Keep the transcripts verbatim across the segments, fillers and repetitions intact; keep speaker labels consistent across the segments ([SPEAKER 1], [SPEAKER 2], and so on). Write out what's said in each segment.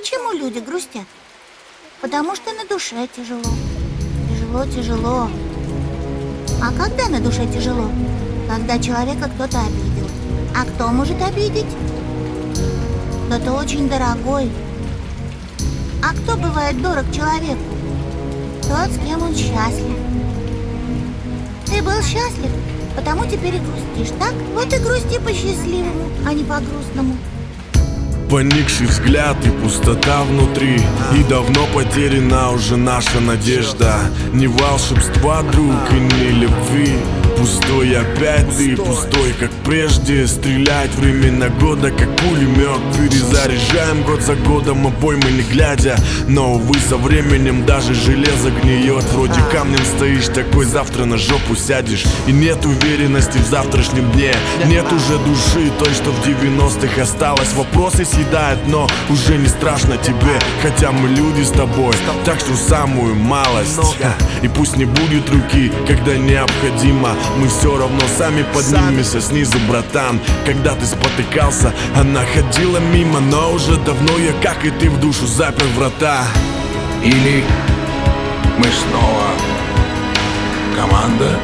[SPEAKER 1] Почему люди грустят? Потому что на душе тяжело. Тяжело, тяжело. А когда на душе тяжело? Когда человека кто-то обидел. А кто может обидеть? Кто-то очень дорогой. А кто бывает дорог человеку? Тот, с кем он счастлив. Ты был счастлив, потому теперь и грустишь, так? Вот и грусти по счастливому, а не по грустному.
[SPEAKER 2] Поникший взгляд и пустота внутри, и давно потеряна уже наша надежда. Ни волшебства, друг, и ни любви. Пустой опять ты, пустой, как прежде. Стрелять времена года, как пулемет. Перезаряжаем год за годом обоймы не глядя. Но, увы, со временем даже железо гниет. Вроде камнем стоишь, такой завтра на жопу сядешь. И нет уверенности в завтрашнем дне. Нет уже души той, что в девяностых осталось. Вопросы съедает, но уже не страшно тебе. Хотя мы люди с тобой, так что самую малость. И пусть не будет руки, когда необходимо, мы все равно сами поднимемся снизу, братан. Когда ты спотыкался, она ходила мимо, но уже давно я, как и ты, в душу запер врата.
[SPEAKER 3] Или мы снова команда,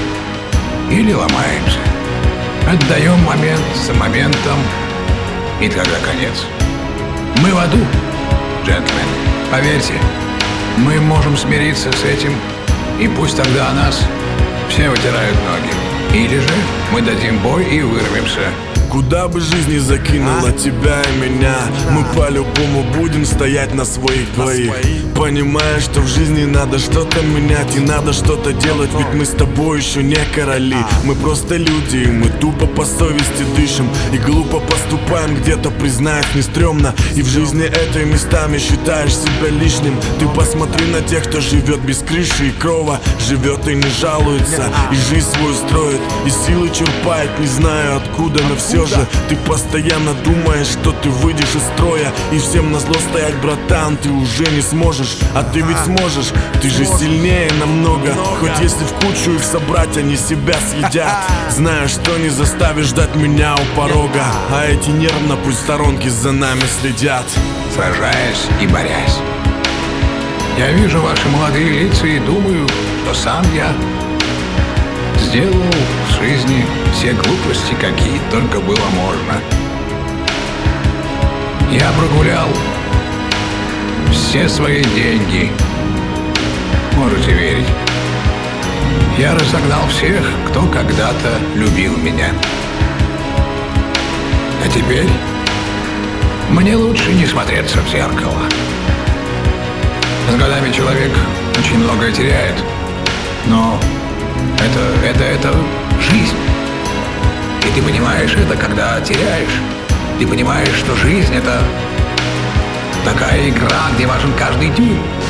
[SPEAKER 3] или ломаемся. Отдаем момент за моментом, и тогда конец. Мы в аду, джентльмен. Поверьте, мы можем смириться с этим, и пусть тогда о нас все вытирают ноги. Или же мы дадим бой и вырвемся.
[SPEAKER 2] Куда бы жизнь ни закинула а? тебя и меня, мы по-любому будем стоять на своих двоих. Понимая, что в жизни надо что-то менять и надо что-то делать, ведь мы с тобой еще не короли. Мы просто люди, и мы тупо по совести дышим, и глупо поступаем где-то, признать не стрёмно. И в жизни этой местами считаешь себя лишним. Ты посмотри на тех, кто живет без крыши и крова, живет и не жалуется, и жизнь свою строит, и силы черпает, не знаю откуда, но все же ты постоянно думаешь, что ты выйдешь из строя, и всем назло стоять, братан, ты уже не сможешь. А ты ведь сможешь, ты же сильнее намного. Хоть если в кучу их собрать, они себя съедят. Знаю, что не заставишь ждать меня у порога, а эти нервно пусть сторонки за нами следят.
[SPEAKER 3] Сражаясь и борясь, я вижу ваши молодые лица и думаю, что сам я сделал в жизни все глупости, какие только было можно. Я прогулял все свои деньги. Можете верить. Я разогнал всех, кто когда-то любил меня. А теперь мне лучше не смотреться в зеркало. С годами человек очень многое теряет. Но это, это, это жизнь. И ты понимаешь это, когда теряешь. Ты понимаешь, что жизнь — это такая игра, где важен каждый дюйм.